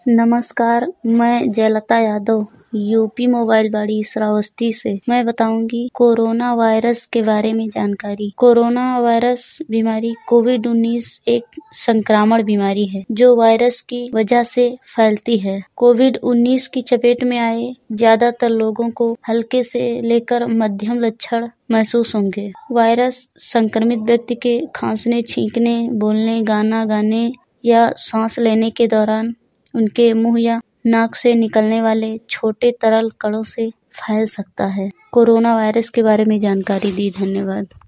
नमस्कार, मैं जयलता Yadav UP mobile बाड़ी श्रावस्ती से मैं बताऊंगी कोरोना वायरस के बारे में जानकारी। कोरोना वायरस बीमारी कोविड-19 एक संक्रामण बीमारी है जो वायरस की वजह से फैलती है। कोविड-19 की चपेट में आए ज्यादातर लोगों को हल्के से लेकर मध्यम लक्षण महसूस होंगे। वायरस संक्रमित व्यक्ति के खांसने, छींकने, बोलने, गाना गाने या सांस लेने के दौरान उनके मुंह या नाक से निकलने वाले छोटे तरल कणों से फैल सकता है। कोरोना वायरस के बारे में जानकारी दी। धन्यवाद।